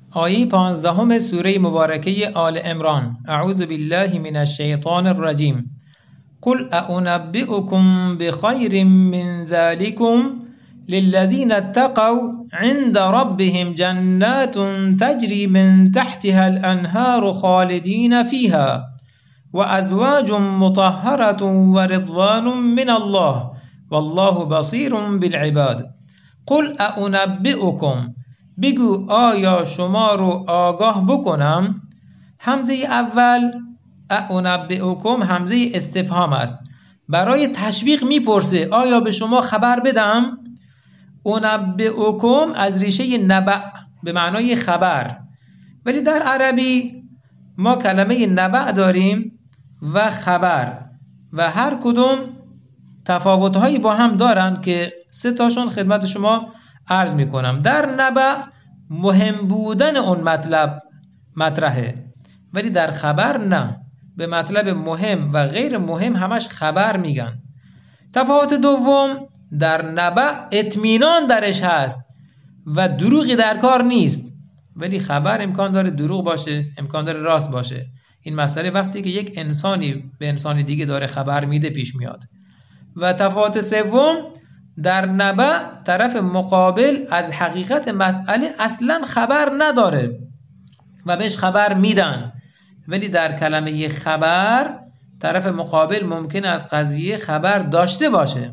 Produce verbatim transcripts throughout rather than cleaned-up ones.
آیه پانزدهم سوره مبارکه آل عمران. اعوذ بالله من الشیطان الرجیم. قل أنبئكم بخير من ذلكم للذين اتقوا عند ربهم جنات تجري من تحتها الأنهار خالدين فيها وأزواج مطهرة ورضوان من الله والله بصير بالعباد. قل أنبئكم، بگو آیا شما رو آگاه بکنم. همزه اول أنبئكم همزه استفهام است، برای تشویق میپرسه آیا به شما خبر بدم. أنبئكم از ریشه نبع به معنای خبر، ولی در عربی ما کلمه نبع داریم و خبر و هر کدوم تفاوت‌هایی با هم دارن که سه تاشون خدمت شما عرض میکنم. در نبع مهم بودن اون مطلب مطرحه، ولی در خبر نه، به مطلب مهم و غیر مهم همش خبر میگن. تفاوت دوم، در نبع اطمینان درش هست و دروغی در کار نیست، ولی خبر امکان داره دروغ باشه، امکان داره راست باشه. این مسئله وقتی که یک انسانی به انسانی دیگه داره خبر میده پیش میاد. و تفاوت سوم، در نبع طرف مقابل از حقیقت مسئله اصلا خبر نداره و بهش خبر میدن، ولی در کلمه خبر طرف مقابل ممکن از قضیه خبر داشته باشه.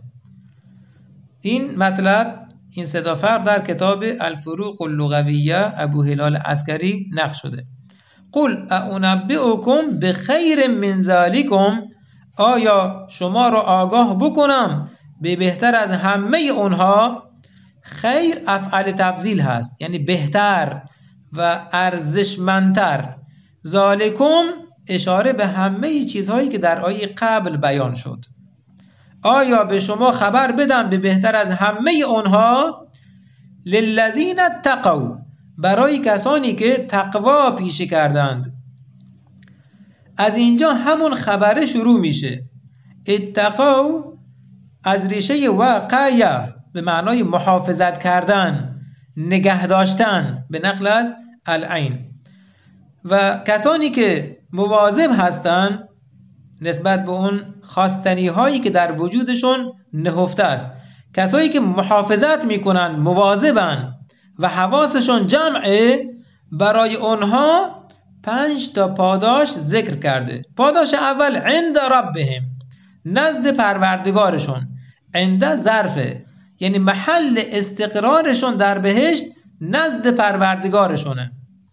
این مطلب، این سه تا فرق در کتاب الفروق اللغویه ابو هلال عسکری نقل شده. قل أنبئكم بخیر من ذلكم، آیا شما رو آگاه بکنم به بهتر از همه اونها. خیر افعل تفضیل هست، یعنی بهتر و ارزشمندتر. ذالکم اشاره به همه چیزهایی که در آیه قبل بیان شد. آیا به شما خبر بدم به بهتر از همه اونها. للذین اتقوا، برای کسانی که تقوا پیشه کردند. از اینجا همون خبره شروع میشه. اتقوا از ریشه وقایه به معنای محافظت کردن، نگه داشتن، به نقل از العین. و کسانی که مواظب هستن نسبت به اون خواستنی هایی که در وجودشون نهفته است. کسایی که محافظت میکنن، مواظبن و حواسشون جمعه، برای اونها پنج تا پاداش ذکر کرده. پاداش اول عند ربهم، نزد پروردگارشون. عند ظرفه، یعنی محل استقرارشون در بهشت نزد پروردگارشونه.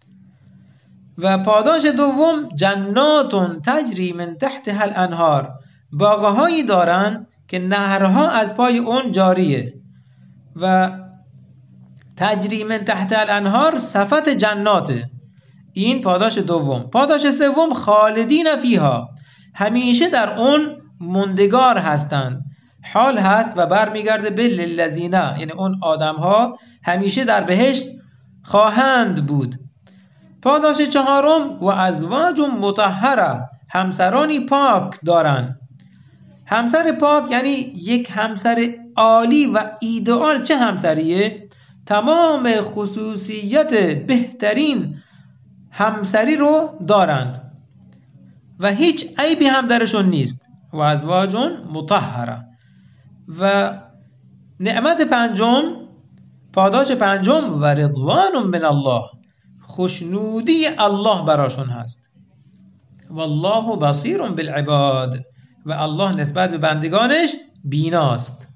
و پاداش دوم جنات تجری من تحتها الانهار، باغهایی دارن که نهرها از پای اون جاریه. و تجری من تحت الانهار صفت جناته. این پاداش دوم. پاداش سوم خالدین فیها، همیشه در اون موندگار هستند. حال هست و برمیگرده به للذین، یعنی اون آدم ها همیشه در بهشت خواهند بود. پاداش چهارم و ازواج مطهره، همسرانی پاک دارن. همسر پاک یعنی یک همسر عالی و ایدئال. چه همسریه؟ تمام خصوصیت بهترین همسری رو دارند و هیچ عیبی هم درشون نیست. و ازواج مطهره. و نعمت پنجم، پاداش پنجم و رضوان من الله، خوشنودی الله براشون هست. والله بصیر بالعباد، و الله نسبت به بندگانش بیناست.